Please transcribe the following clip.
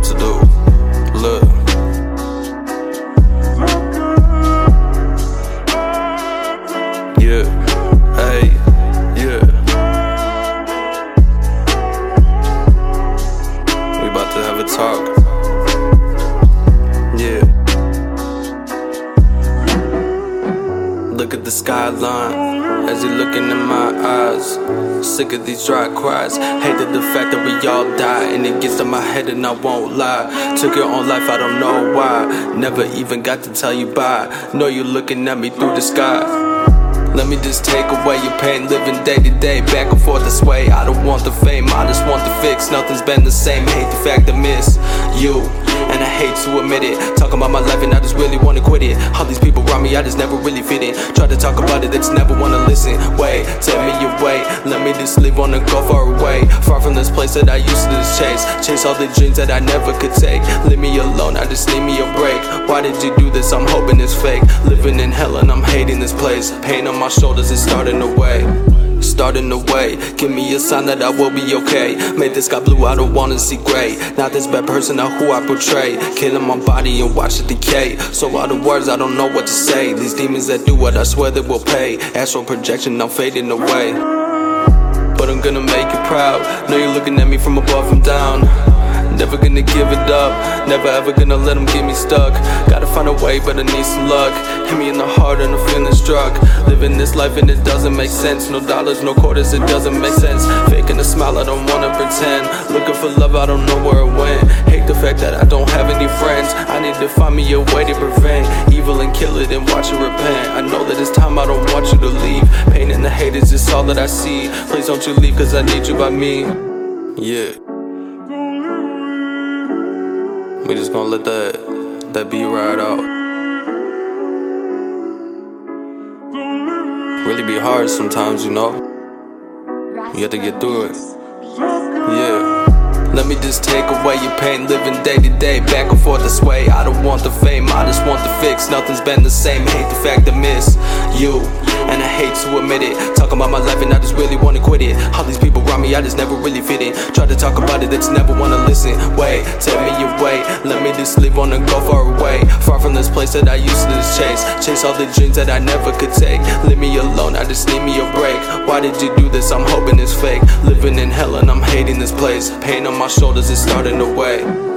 to do. Look. Yeah, hey, yeah. We about to have a talk. Yeah. Look at the skyline as you're looking in my eyes. Sick of these dry cries. Hated the fact that we all die, and it gets to my head and I won't lie. Took your own life, I don't know why. Never even got to tell you bye. Know you looking at me through the sky. Let me just take away your pain, living day to day, back and forth this way. I don't want the fame, I just want the fix. Nothing's been the same, hate the fact I miss you, and I hate to admit it. Talking about my life and I just really wanna quit it. All these people around me, I just never really fit in. Try to talk about it, they just never wanna listen. Wait, tell me your way, let me just live on and go far away. Far from this place that I used to just chase all the dreams that I never could take. Leave me alone, I just need me a break. Why did you do this? I'm hoping it's fake. Living in hell and I'm hating this place. Pain on my shoulders is starting to weigh. Starting to wait, give me a sign that I will be okay. Made this sky blue, I don't wanna see gray. Not this bad person, not who I portray. Killing my body and watch it decay. So all the words, I don't know what to say. These demons that do what I swear they will pay. Astral projection, I'm fading away. But I'm gonna make you proud. Know you're looking at me from above and down. Never gonna give it up, never ever gonna let them get me stuck. Gotta find a way, but I need some luck. Hit me in the heart and I'm feeling struck. Living this life and it doesn't make sense. No dollars, no quarters, it doesn't make sense. Faking a smile, I don't wanna pretend. Looking for love, I don't know where it went. Hate the fact that I don't have any friends. I need to find me a way to prevent evil and kill it and watch it repent. I know that it's time, I don't want you to leave. Pain and the hate is just all that I see. Please don't you leave, cause I need you by me. Yeah. We just gonna let that beat ride out. Really be hard sometimes, you know. You have to get through it. Yeah. Let me just take away your pain, living day to day, back and forth this way. I don't want the fame, I just want the fix. Nothing's been the same, hate the fact I miss you, and I hate to admit it. Talking about my life and I just really wanna quit it. All these people around me, I just never really fit in. Try to talk about it, they just never wanna listen. Wait, tell me your way, let me just live on and go far away. Far from this place that I used to just chase all the dreams that I never could take. Leave me alone, I just need me a break. Why did you do this? I'm hoping it's fake. Living in hell and I'm hating this place. Pain on my shoulders is starting to weigh.